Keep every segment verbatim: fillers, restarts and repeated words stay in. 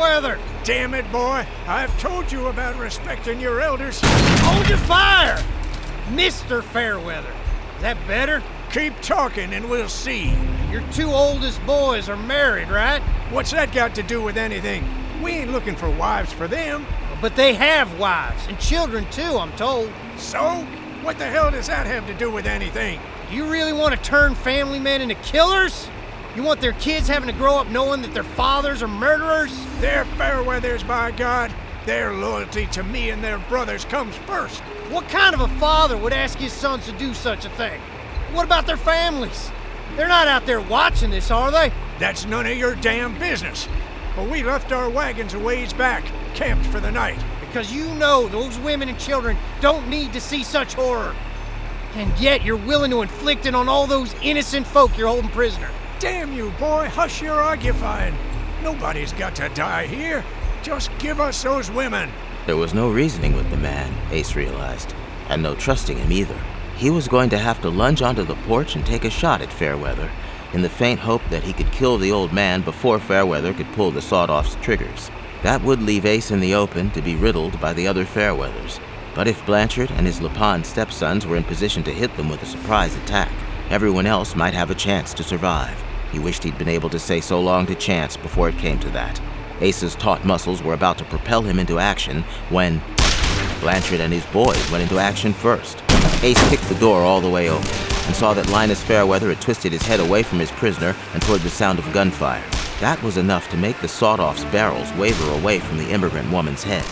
Fairweather! Damn it, boy. I've told you about respecting your elders. Hold your fire! Mister Fairweather. Is that better? Keep talking and we'll see. Your two oldest boys are married, right? What's that got to do with anything? We ain't looking for wives for them. But they have wives, and children too, I'm told. So? What the hell does that have to do with anything? You really want to turn family men into killers? You want their kids having to grow up knowing that their fathers are murderers? They're Fairweathers, by God. Their loyalty to me and their brothers comes first. What kind of a father would ask his sons to do such a thing? What about their families? They're not out there watching this, are they? That's none of your damn business. But we left our wagons a ways back, camped for the night. Because you know those women and children don't need to see such horror. And yet you're willing to inflict it on all those innocent folk you're holding prisoner. Damn you, boy, hush your argufying. Nobody's got to die here. Just give us those women. There was no reasoning with the man, Ace realized, and no trusting him either. He was going to have to lunge onto the porch and take a shot at Fairweather, in the faint hope that he could kill the old man before Fairweather could pull the sawed-off's triggers. That would leave Ace in the open to be riddled by the other Fairweathers. But if Blanchard and his Lapon stepsons were in position to hit them with a surprise attack, everyone else might have a chance to survive. He wished he'd been able to say so long to chance before it came to that. Ace's taut muscles were about to propel him into action when Blanchard and his boys went into action first. Ace kicked the door all the way open and saw that Linus Fairweather had twisted his head away from his prisoner and toward the sound of gunfire. That was enough to make the sawed-off's barrels waver away from the immigrant woman's head.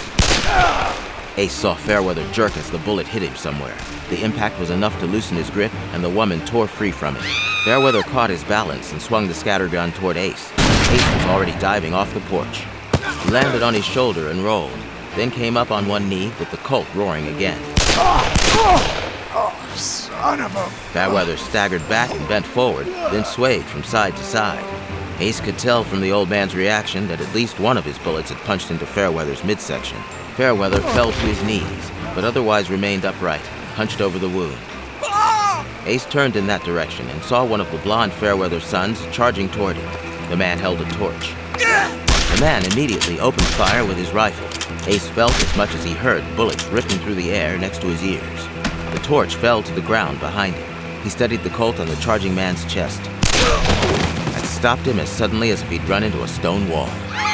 Ace saw Fairweather jerk as the bullet hit him somewhere. The impact was enough to loosen his grip, and the woman tore free from it. Fairweather caught his balance and swung the scattergun toward Ace. Ace was already diving off the porch. He landed on his shoulder and rolled, then came up on one knee with the Colt roaring again. Oh, oh, oh, son of a... Fairweather staggered back and bent forward, then swayed from side to side. Ace could tell from the old man's reaction that at least one of his bullets had punched into Fairweather's midsection. Fairweather fell to his knees, but otherwise remained upright, hunched over the wound. Ace turned in that direction and saw one of the blonde Fairweather sons charging toward him. The man held a torch. The man immediately opened fire with his rifle. Ace felt as much as he heard bullets ripping through the air next to his ears. The torch fell to the ground behind him. He steadied the Colt on the charging man's chest and stopped him as suddenly as if he'd run into a stone wall.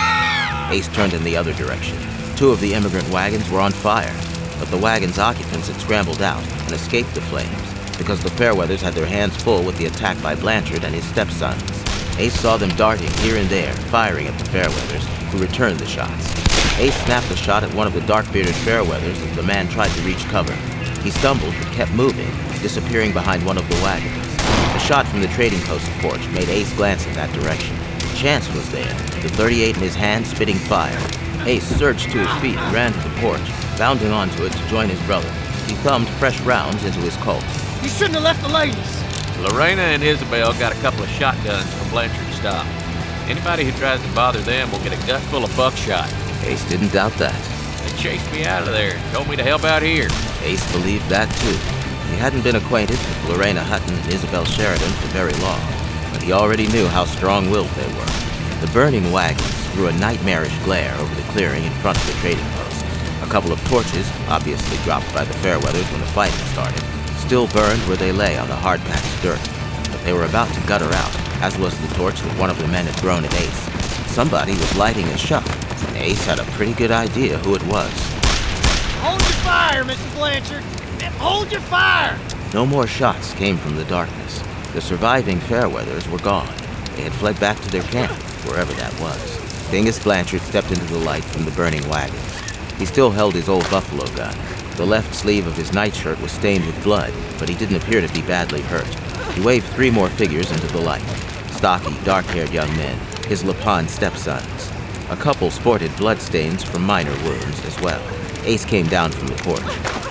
Ace turned in the other direction. Two of the immigrant wagons were on fire, but the wagon's occupants had scrambled out and escaped the flames because the Fairweathers had their hands full with the attack by Blanchard and his stepsons. Ace saw them darting here and there, firing at the Fairweathers, who returned the shots. Ace snapped a shot at one of the dark-bearded Fairweathers as the man tried to reach cover. He stumbled but kept moving, disappearing behind one of the wagons. A shot from the trading post porch made Ace glance in that direction. Chance was there, the thirty-eight in his hand spitting fire. Ace surged to his feet and ran to the porch, bounding onto it to join his brother. He thumbed fresh rounds into his Colt. You shouldn't have left the ladies. Lorena and Isabel got a couple of shotguns from Blanchard's stop. Anybody who tries to bother them will get a gut full of buckshot. Ace didn't doubt that. They chased me out of there and told me to help out here. Ace believed that too. He hadn't been acquainted with Lorena Hutton and Isabel Sheridan for very long, but he already knew how strong-willed they were. The burning wagons threw a nightmarish glare over the clearing in front of the trading post. A couple of torches, obviously dropped by the Fairweathers when the fight had started, still burned where they lay on the hard-packed dirt. But they were about to gutter out, as was the torch that one of the men had thrown at Ace. Somebody was lighting a shop. Ace had a pretty good idea who it was. Hold your fire, Mister Blanchard! Hold your fire! No more shots came from the darkness. The surviving Fairweathers were gone. They had fled back to their camp, wherever that was. Dingus Blanchard stepped into the light from the burning wagons. He still held his old buffalo gun. The left sleeve of his nightshirt was stained with blood, but he didn't appear to be badly hurt. He waved three more figures into the light. Stocky, dark-haired young men, his Lapon stepsons. A couple sported bloodstains from minor wounds as well. Ace came down from the porch.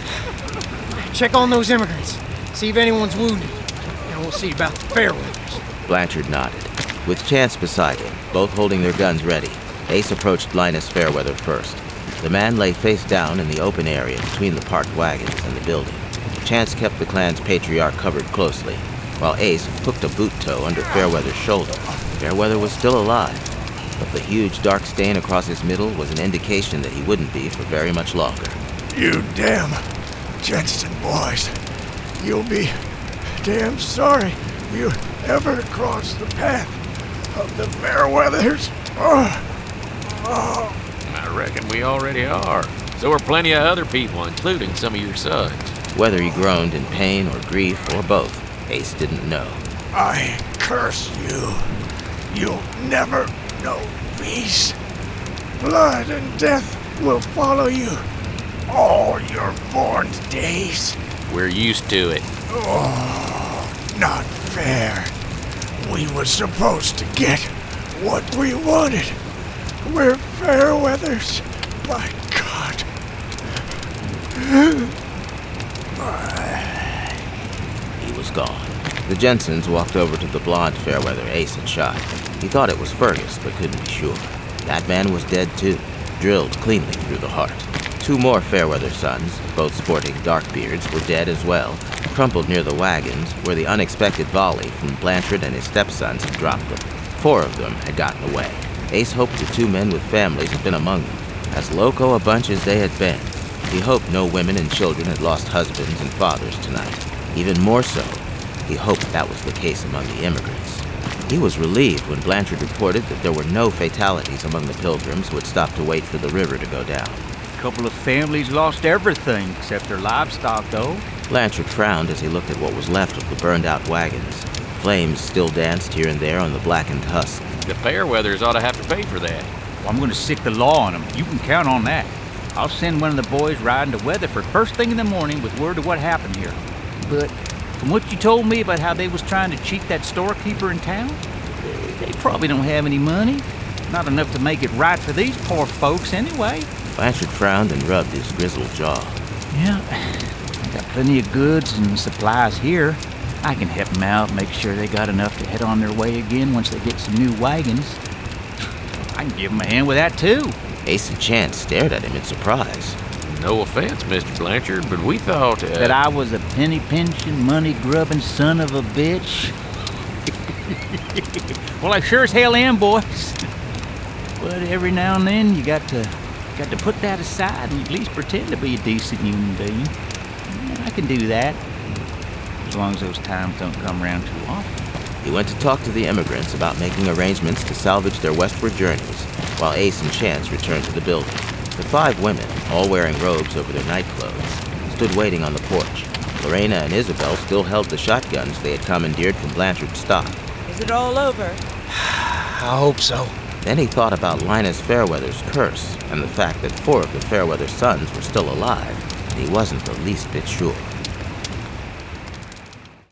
Check on those immigrants. See if anyone's wounded. And we'll see about the Fairweathers. Blanchard nodded. With Chance beside him, both holding their guns ready, Ace approached Linus Fairweather first. The man lay face down in the open area between the parked wagons and the building. Chance kept the clan's patriarch covered closely, while Ace hooked a boot toe under Fairweather's shoulder. Fairweather was still alive. but the huge dark stain across his middle was an indication that he wouldn't be for very much longer. You damn Jensen boys. You'll be damn sorry you ever crossed the path of the Fairweathers. Oh. Oh. I reckon we already are. So are plenty of other people, including some of your sons. Whether he groaned in pain or grief or both, Ace didn't know. I curse you. You'll never know peace. Blood and death will follow you all your born days. We're used to it. Oh, not fair. We were supposed to get what we wanted. We're Fairweathers. My God. He was gone. The Jensens walked over to the blonde Fairweather Ace had shot. He thought it was Fergus, but couldn't be sure. That man was dead too, drilled cleanly through the heart. Two more Fairweather sons, both sporting dark beards, were dead as well, crumpled near the wagons where the unexpected volley from Blanchard and his stepsons had dropped them. Four of them had gotten away. Ace hoped the two men with families had been among them. As loco a bunch as they had been, he hoped no women and children had lost husbands and fathers tonight. Even more so, he hoped that was the case among the immigrants. He was relieved when Blanchard reported that there were no fatalities among the pilgrims who had stopped to wait for the river to go down. A couple of families lost everything except their livestock, though. Blanchard frowned as he looked at what was left of the burned-out wagons. Flames still danced here and there on the blackened husk. The Fairweathers ought to have to pay for that. Well, I'm going to sick the law on them. You can count on that. I'll send one of the boys riding to Weatherford first thing in the morning with word of what happened here. But from what you told me about how they was trying to cheat that storekeeper in town, they, they probably don't have any money. Not enough to make it right for these poor folks anyway. Blanchard frowned and rubbed his grizzled jaw. Yeah, I got plenty of goods and supplies here. I can help them out, make sure they got enough to head on their way again once they get some new wagons. I can give them a hand with that, too. Ace and Chance stared at him in surprise. No offense, Mister Blanchard, but we thought... Uh, that I was a penny-pinching, money-grubbing son of a bitch? Well, I sure as hell am, boys. But every now and then, you got to got to put that aside and at least pretend to be a decent human being. Yeah, I can do that, as long as those times don't come around too often. He went to talk to the immigrants about making arrangements to salvage their westward journeys, while Ace and Chance returned to the building. The five women, all wearing robes over their night clothes, stood waiting on the porch. Lorena and Isabel still held the shotguns they had commandeered from Blanchard's stock. Is it all over? I hope so. Then he thought about Linus Fairweather's curse and the fact that four of the Fairweather sons were still alive, and he wasn't the least bit sure.